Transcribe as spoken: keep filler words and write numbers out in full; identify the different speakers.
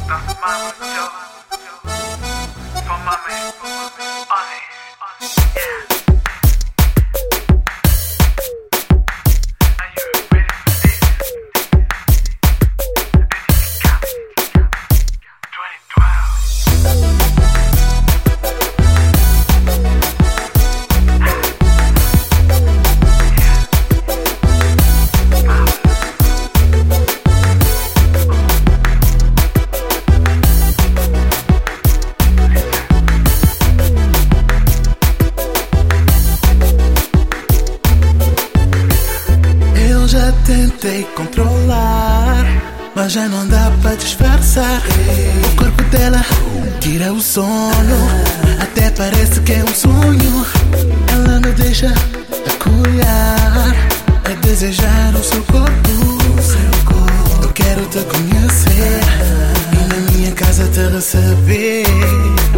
Speaker 1: That's mama, Joe. For mommy, honey, yeah. Are you ready for this? twenty twelve.
Speaker 2: Já tentei controlar, mas já não dá pra disfarçar. O corpo dela tira o sono, até parece que é um sonho. Ela não deixa acolher, é desejar o seu corpo. Eu quero te conhecer e na minha casa te receber.